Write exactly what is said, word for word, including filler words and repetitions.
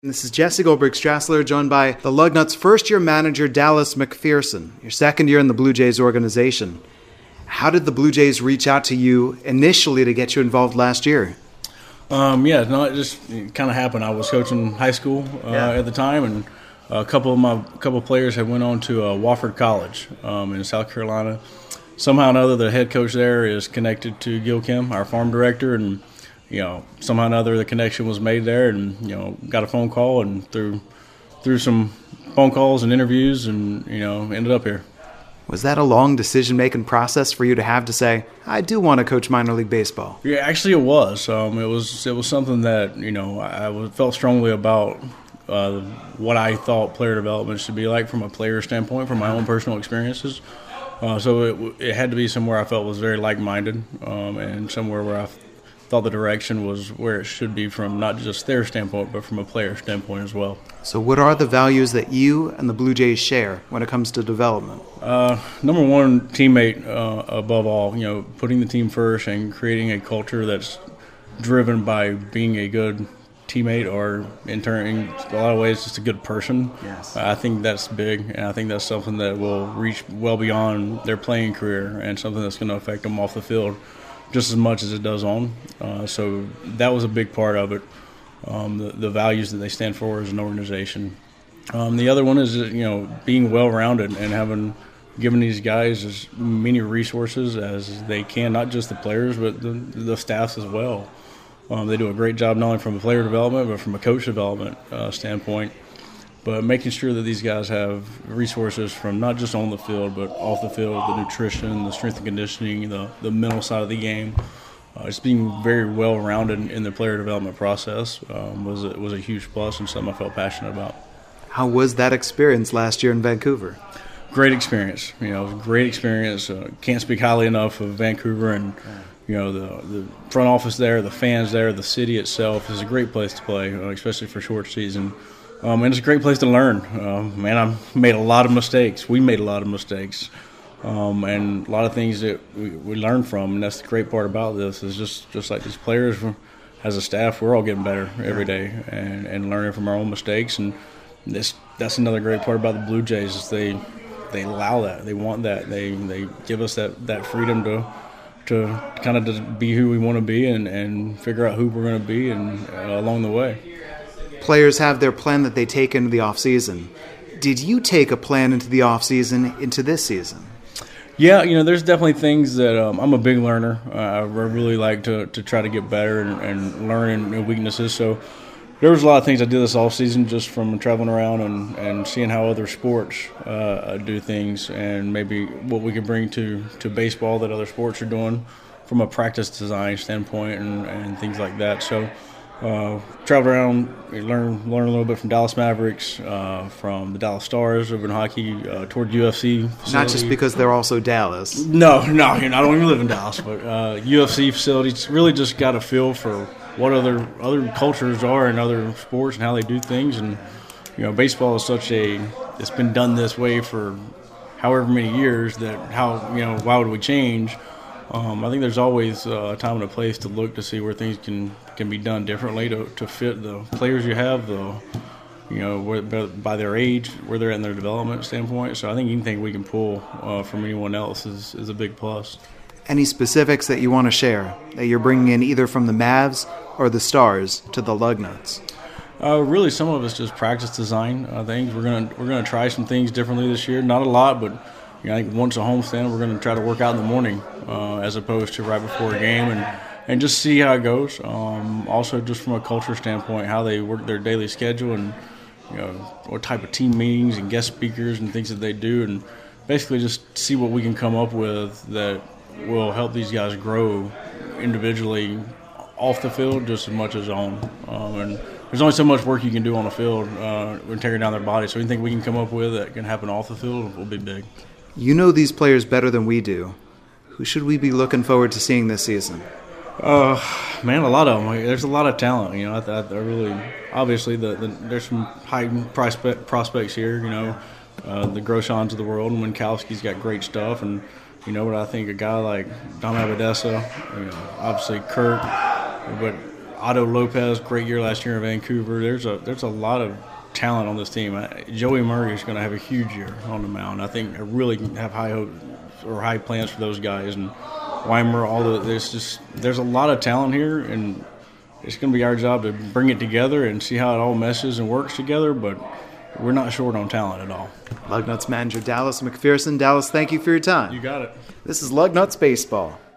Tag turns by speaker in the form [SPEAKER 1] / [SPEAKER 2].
[SPEAKER 1] This is Jesse Goldberg-Strassler, joined by the Lugnuts' first-year manager, Dallas McPherson, your second year in the Blue Jays organization. How did the Blue Jays reach out to you initially to get you involved last year?
[SPEAKER 2] Um, yeah, no, it just kind of happened. I was coaching high school uh, yeah. at the time, and a couple of my a couple of players had went on to uh, Wofford College um, in South Carolina. Somehow or another, the head coach there is connected to Gil Kim, our farm director, and you know, somehow or another the connection was made there, and you know, got a phone call, and through through some phone calls and interviews, and you know, ended up here.
[SPEAKER 1] Was that a long decision-making process for you to have to say, I do want to coach minor league baseball?
[SPEAKER 2] Yeah, actually, it was. Um, it was it was something that you know I felt strongly about uh, what I thought player development should be like from a player standpoint, from my own personal experiences. Uh, so it, it had to be somewhere I felt was very like-minded, um, and somewhere where I thought the direction was where it should be from not just their standpoint, but from a player standpoint as well.
[SPEAKER 1] So what are the values that you and the Blue Jays share when it comes to development?
[SPEAKER 2] Uh, number one, teammate uh, above all. You know, putting the team first and creating a culture that's driven by being a good teammate, or in turn, in a lot of ways, just a good person.
[SPEAKER 1] Yes.
[SPEAKER 2] I think that's big, and I think that's something that will reach well beyond their playing career, and something that's going to affect them off the field just as much as it does on. Uh, so that was a big part of it, um, the, the values that they stand for as an organization. Um, the other one is, you know, being well-rounded and having given these guys as many resources as they can, not just the players, but the, the staffs as well. Um, they do a great job not only from a player development, but from a coach development uh, standpoint. But making sure that these guys have resources from not just on the field, but off the field, the nutrition, the strength and conditioning, the, the mental side of the game. Uh, just being very well-rounded in the player development process um, was, a, was a huge plus and something I felt passionate about.
[SPEAKER 1] How was that experience last year in Vancouver?
[SPEAKER 2] Great experience. You know, great experience. Uh, can't speak highly enough of Vancouver, and you know, the, the front office there, the fans there, the city itself is a great place to play, uh, especially for short season. Um, and it's a great place to learn. Um, man, I made a lot of mistakes. We made a lot of mistakes. Um, and a lot of things that we, we learn from. And that's the great part about this is just, just like these players, as a staff, we're all getting better every day and, and learning from our own mistakes. And this that's another great part about the Blue Jays is they they allow that. They want that. They they give us that, that freedom to to kind of just be who we want to be and, and figure out who we're going to be and uh, along the way.
[SPEAKER 1] Players have their plan that they take into the off-season. Did you take a plan into the off-season into this season?
[SPEAKER 2] Yeah, you know, there's definitely things that um, I'm a big learner. Uh, I really like to, to try to get better and, and learn and weaknesses. So there was a lot of things I did this off-season just from traveling around and, and seeing how other sports uh, do things and maybe what we can bring to, to baseball that other sports are doing from a practice design standpoint and, and things like that. So Uh, traveled around, learn learn a little bit from Dallas Mavericks, uh, from the Dallas Stars over in hockey, uh, toward U F C facility.
[SPEAKER 1] Not just because they're also Dallas.
[SPEAKER 2] No, no, you know, I don't even live in Dallas, but uh, U F C facilities really just got a feel for what other other cultures are in other sports and how they do things. And you know, baseball is such a it's been done this way for however many years that how you know why would we change? Um, I think there's always a time and a place to look to see where things can, can be done differently to, to fit the players you have, the you know, where, by their age, where they're at in their development standpoint. So I think anything we can pull uh, from anyone else is, is a big plus.
[SPEAKER 1] Any specifics that you want to share that you're bringing in either from the Mavs or the Stars to the Lugnuts?
[SPEAKER 2] Uh, really, some of it's just practice design uh, things. We're gonna we're gonna try some things differently this year. Not a lot, but you know, I think once a homestand, we're going to try to work out in the morning uh, as opposed to right before a game and, and just see how it goes. Um, also, just from a culture standpoint, how they work their daily schedule and, you know, what type of team meetings and guest speakers and things that they do, and basically just see what we can come up with that will help these guys grow individually off the field just as much as on. Um, and there's only so much work you can do on the field uh, when tearing down their body. So anything we can come up with that can happen off the field will be big.
[SPEAKER 1] You know these players better than we do. Who should we be looking forward to seeing this season?
[SPEAKER 2] Uh, man, a lot of them. There's a lot of talent. You know, I, I, I really obviously the, the there's some high prospect prospects here. You know, uh, the Groshans of the world, and Winkowski's got great stuff. And you know what I think a guy like Dom Abadesa, you know, obviously Kurt, but Otto Lopez, great year last year in Vancouver. There's a there's a lot of talent on this team. Joey Murray is going to have a huge year on the mound. I think I really have high hope or high plans for those guys. And Weimer, all the there's just there's a lot of talent here, and it's going to be our job to bring it together and see how it all meshes and works together. But we're not short on talent at all.
[SPEAKER 1] Lugnuts manager Dallas McPherson. Dallas, thank you for your time.
[SPEAKER 2] You got it.
[SPEAKER 1] This is Lugnuts Baseball.